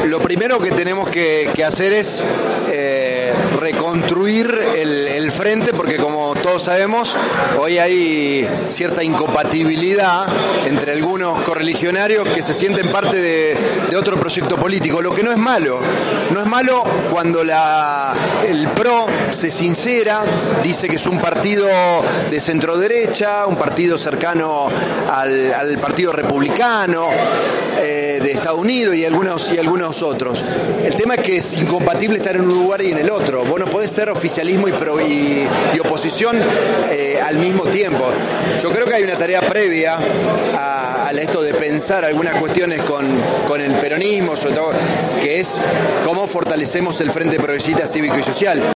Lo primero que tenemos que hacer es reconstruir el frente, porque como todos sabemos, hoy hay cierta incompatibilidad entre algunos correligionarios que se sienten parte de otro proyecto político, lo que no es malo. No es malo cuando el PRO se sincera, dice que es un partido de centro-derecha, un partido cercano al Partido Republicano de Estados Unidos y algunos otros. El tema es que es incompatible estar en un lugar y en el otro. Vos no podés ser oficialismo y oposición al mismo tiempo. Yo creo que hay una tarea previa a esto de pensar algunas cuestiones con el peronismo, sobre todo, que es cómo fortalecemos el Frente Progresista Cívico y Social.